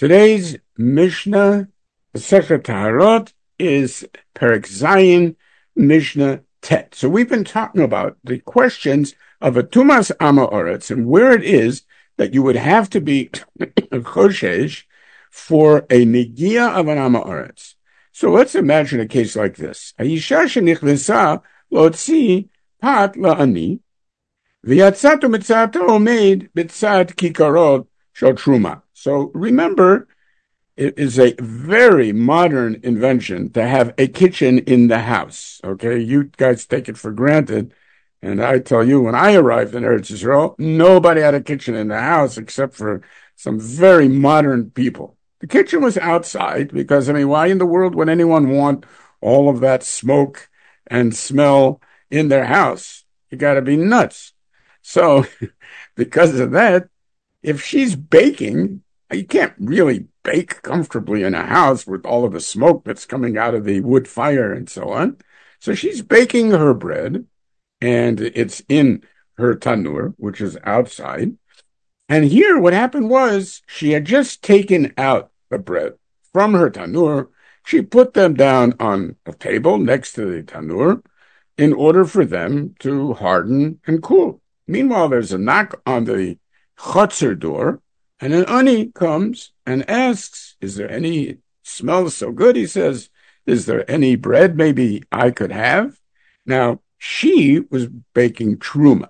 Today's Mishnah, Masechet Taharot, is Perek Zayin, Mishnah Tet. So we've been talking about the questions of a Tumas Ama Oretz and where it is that you would have to be Choshesh for a Negia of an Ama Oretz. So let's imagine a case like this. Ayisha shenichnesa lotzi pat la'ani v'yatzat u'mitzat omeid b'tzad kikarot shel truma. So remember, it is a very modern invention to have a kitchen in the house. Okay, you guys take it for granted. And I tell you, when I arrived in Eretz Yisrael, nobody had a kitchen in the house except for some very modern people. The kitchen was outside because, why in the world would anyone want all of that smoke and smell in their house? You got to be nuts. So because of that, if she's baking, you can't really bake comfortably in a house with all of the smoke that's coming out of the wood fire and so on. So she's baking her bread, and it's in her tanur, which is outside. And here what happened was she had just taken out the bread from her tanur. She put them down on a table next to the tanur in order for them to harden and cool. Meanwhile, there's a knock on the chotzer door, and an ani comes and asks, is there any, smells so good, he says, is there any bread maybe I could have? Now, she was baking truma.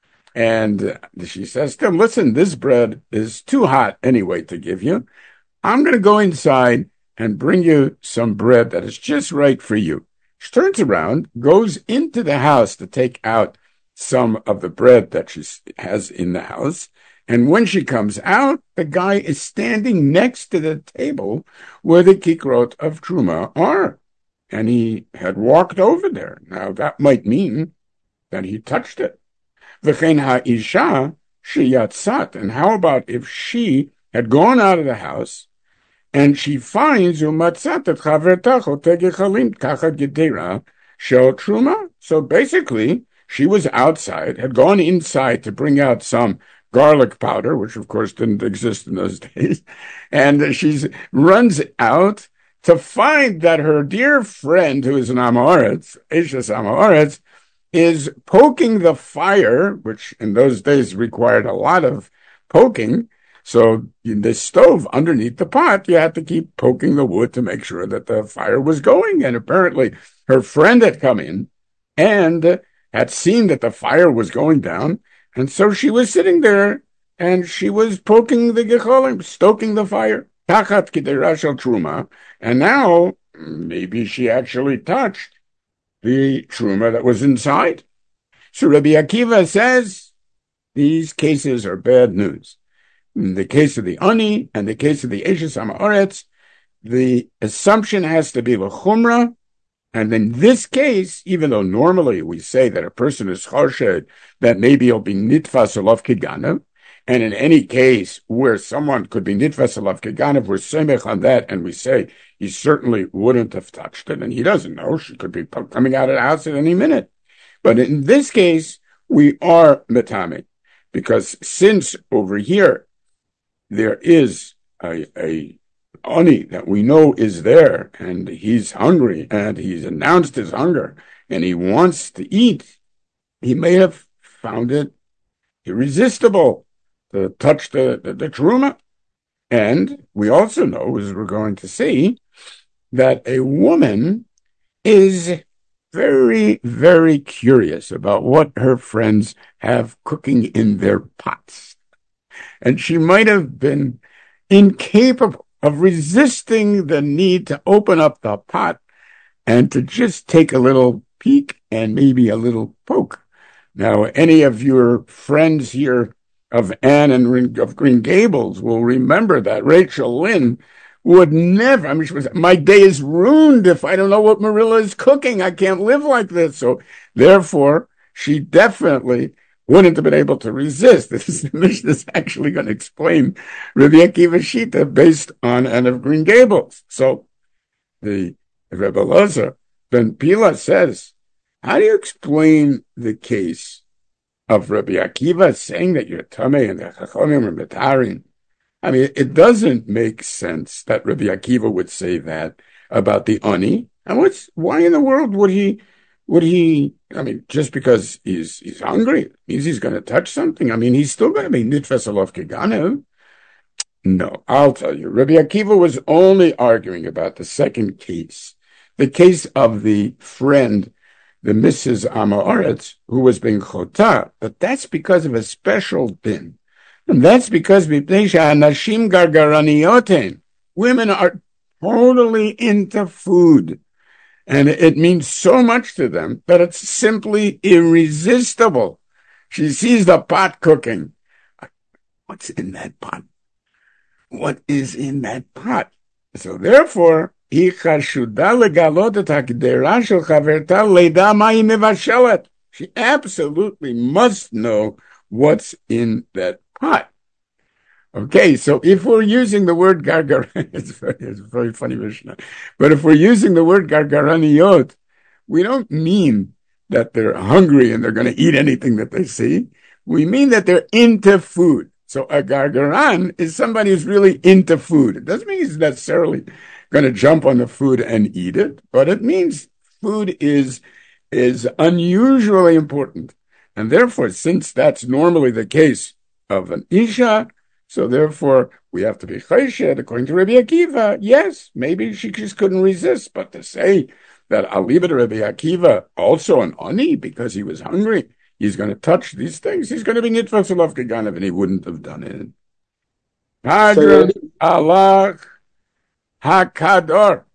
And she says to him, listen, this bread is too hot anyway to give you. I'm going to go inside and bring you some bread that is just right for you. She turns around, goes into the house to take out some of the bread that she has in the house. And when she comes out, the guy is standing next to the table where the kikrot of truma are. And he had walked over there. Now, that might mean that he touched it. V'chein ha'isha sheyatzat. And how about if she had gone out of the house and she finds umatzat et chaverta choteh gechalim kacha gedera shel truma? So basically, she was outside, had gone inside to bring out some garlic powder, which of course didn't exist in those days, and she runs out to find that her dear friend, who is an Amoritz, Eshes Amoritz, is poking the fire, which in those days required a lot of poking. So in the stove underneath the pot, you had to keep poking the wood to make sure that the fire was going. And apparently her friend had come in and had seen that the fire was going down. And so she was sitting there and she was poking the gecholim, stoking the fire. Tachat kidera shel truma. And now maybe she actually touched the truma that was inside. So Rabbi Akiva says these cases are bad news. In the case of the ani and the case of the Eshes Ha'aretz, the assumption has to be l'chumra. And in this case, even though normally we say that a person is choshed, that maybe he'll be nitfas alav kiganav, and in any case where someone could be nitfas alav kiganav, we're semech on that, and we say he certainly wouldn't have touched it, and he doesn't know. She could be coming out of the house at any minute. But in this case, we are metame, because since over here there is a ani that we know is there, and he's hungry, and he's announced his hunger, and he wants to eat, he may have found it irresistible to touch the truma. And we also know, as we're going to see, that a woman is very, very curious about what her friends have cooking in their pots. And she might have been incapable of resisting the need to open up the pot and to just take a little peek and maybe a little poke. Now, any of your friends here of Anne and of Green Gables will remember that Rachel Lynn would never, she was, my day is ruined if I don't know what Marilla is cooking. I can't live like this. So therefore, she definitely wouldn't have been able to resist. This Mishnah is actually going to explain Rabbi Akiva Shita based on Anne of Green Gables. So the Rebbe Elazar ben Pila says, how do you explain the case of Rabbi Akiva saying that you're tamei and the Chachamim are metarin? I mean, it doesn't make sense that Rabbi Akiva would say that about the ani. And why in the world would he, I mean, just because he's hungry, means he's going to touch something. I mean, he's still going to be nitfas alav keganev. No, I'll tell you. Rabbi Akiva was only arguing about the second case, the case of the friend, the Mrs. Amoritz, who was being chotah, but that's because of a special din. And that's because nashim gargaranioten, women are totally into food. And it means so much to them that it's simply irresistible. She sees the pot cooking. What's in that pot? What is in that pot? So therefore, she absolutely must know what's in that pot. Okay, so if we're using the word gargar, it's a very funny Mishnah, but if we're using the word gargaraniyot, we don't mean that they're hungry and they're going to eat anything that they see. We mean that they're into food. So a gargaran is somebody who's really into food. It doesn't mean he's necessarily going to jump on the food and eat it, but it means food is unusually important. And therefore, since that's normally the case of an Isha, so therefore we have to be chesed, according to Rabbi Akiva. Yes, maybe she just couldn't resist, but to say that I'll leave it to Rabbi Akiva, also an ani, because he was hungry, he's going to touch these things, he's going to be nitfas alav keganev, and he wouldn't have done it. Hadran alach hakador.